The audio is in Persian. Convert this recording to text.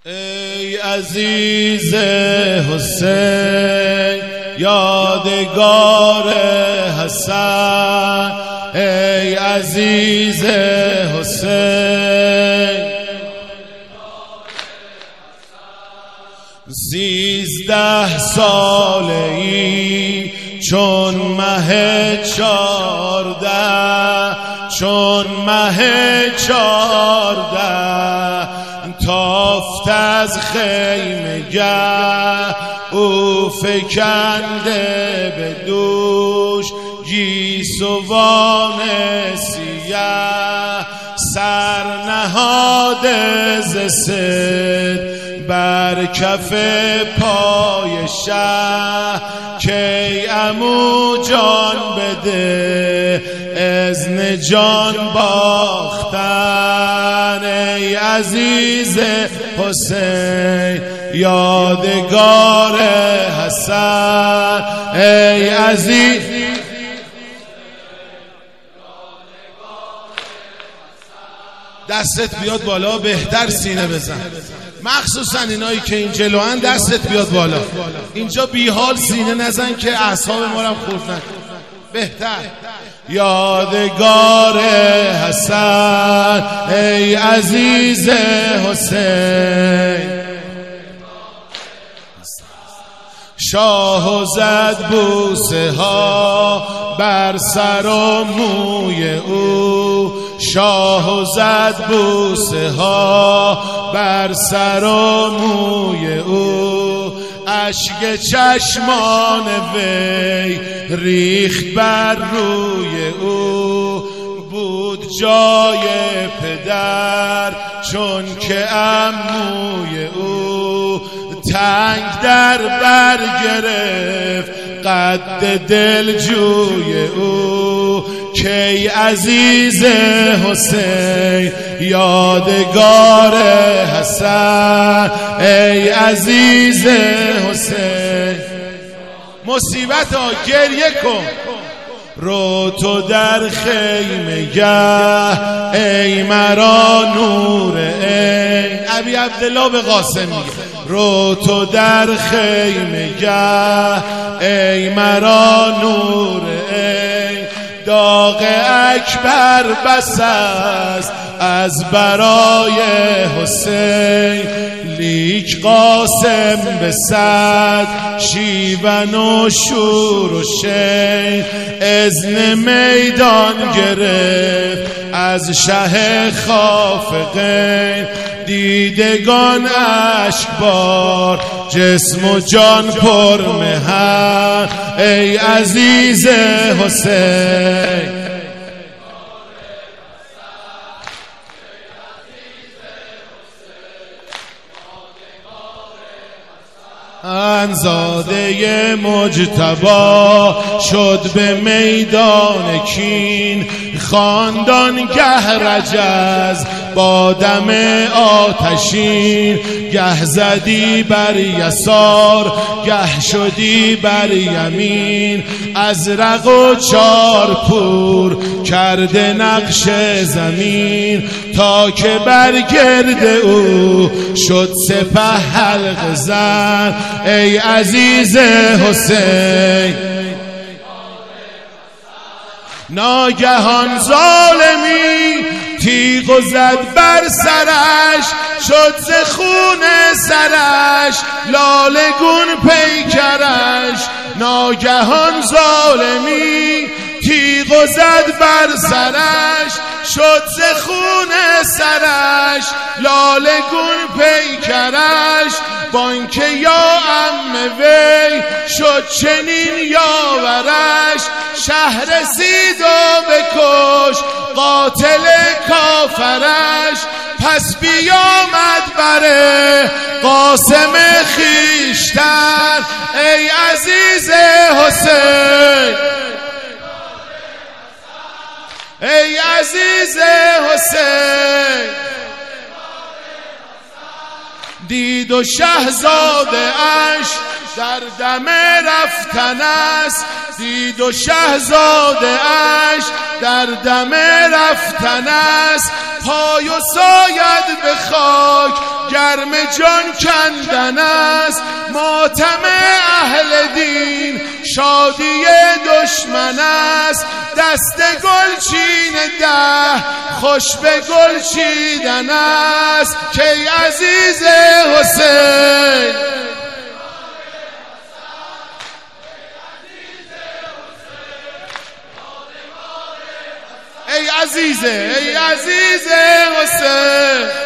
ای عزیز حسین یادگار حسن، ای عزیز حسین 13 ساله ای چون مه 14، چون مه 14 تافت از خیمه گه، او فکنده به دوش گیسوان سیه، سر نهاده ز صد بر کف پای شه، کی عمو جان بده اذن جان باختن، ای عزیز حسین یادگار حسن، ای عزیز دستت بیاد بالا، بهتر سینه بزن، مخصوصا اینایی که این جلوان دستت بیاد بالا، اینجا بیحال سینه نزن که اعصاب ما رو خورد نکن، بهتر. یادگار حسن، ای عزیز حسین، شاه زد بوسه ها بر سر و موی او، شاه زد بوسه ها بر سر و موی او، اشک چشمان وی ریخت بر روی او، بود جای پدر چون که عموی او، تنگ در بر گرفت قد دلجوی او، کی عزیز حسین یادگار حسن، ای عزیز حسین. مصیبت ها گریه کن، رو تو در خیمه گه، ای مرا نور عین، ابی عبدالله به قاسم میگه، رو تو در خیمه گه، ای مرا نور عین، داغ اکبر بس است از برای حسین، لیک قاسم به صد شیون و شور و شین، اذن میدان گرفت از شه خافقین، دیدگان اشکبار جسم و جان پر مهر، ای عزیز حسین. انزاده مجتبی شد به میدان کین، خاندان گه رجز با دم آتشین، گه زدی بر یسار گه شدی بر یمین، ازرق و چارپور کرده نقش زمین، تا که بر گرد او شد سپه حلق زن، ای عزیز حسین. ناگهان ظالمی تیغ زد بر سرش، شد ز خون سرش لالگون پیکرش، ناگهان ظالمی تیغ زد بر سرش، شد ز خون سرش لالگون پیکرش، بانکه یا عم وی شد چنین یاورش، شهر رسید و بکش قاتل کافرش، پس بیامد بره قاسم خیشتن، ای عزیز حسین، ای عزیز حسین. دید و شهزاده اش در دم رفتن است، دید و شهزاده اش در دم رفتن است. پای و ساید به خاک گرم جان کندن است. ماتم اهل دین شادی دشمن است. دست گل چین ده خوش به گل چیدن است. که عزیز حسین ای عزیز حسین